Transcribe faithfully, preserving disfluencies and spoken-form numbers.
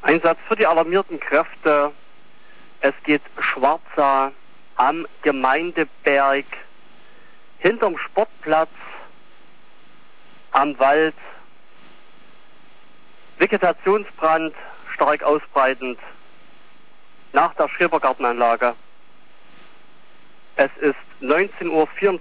Einsatz für die alarmierten Kräfte. Es geht Schwarza am Gemeindeberg, hinterm Sportplatz, am Wald. Vegetationsbrand, stark ausbreitend, nach der Schrebergartenanlage. Es ist neunzehn Uhr vierundvierzig.